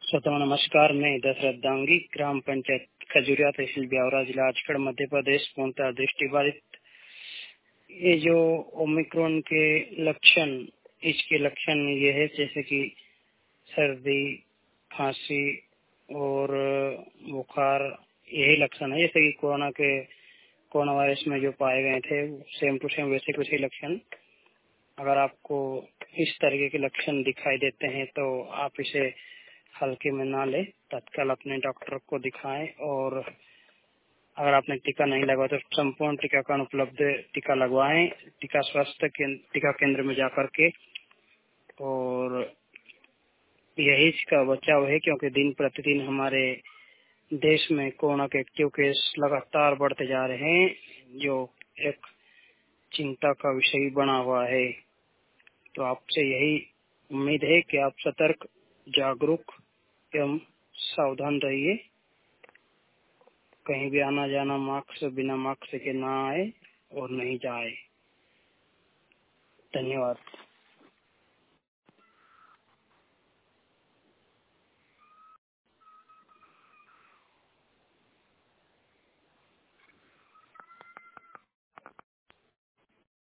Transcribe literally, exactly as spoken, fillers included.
श्रोताओं नमस्कार। मैं दशरथ दांगी, ग्राम पंचायत खजूरिया, तहसील ब्यावरा, जिला आजकड़, मध्य प्रदेश, पूर्णतः दृष्टिबाधित। ये जो ओमिक्रॉन के लक्षण, इसके लक्षण ये है जैसे कि सर्दी, खांसी और बुखार, यही लक्षण है जैसे कि कोरोना के कोरोना वायरस में जो पाए गए थे, सेम टू सेम वैसे कुछ ही लक्षण। अगर आपको इस तरीके के लक्षण दिखाई देते हैं तो आप इसे हल्के में ना ले, तत्काल अपने डॉक्टर को दिखाएं। और अगर आपने टीका नहीं लगवाया तो संपूर्ण टीकाकरण उपलब्ध टीका लगवाएं, टीका स्वास्थ्य टीका केंद्र में जाकर के। और यही इसका बचाव है, क्योंकि दिन प्रतिदिन हमारे देश में कोरोना के एक्टिव केस लगातार बढ़ते जा रहे हैं, जो एक चिंता का विषय बना हुआ है। तो आपसे यही उम्मीद है कि आप सतर्क, जागरूक एवं सावधान रहिए। कहीं भी आना जाना मास्क बिना मास्क के ना आए और नहीं जाए। धन्यवाद।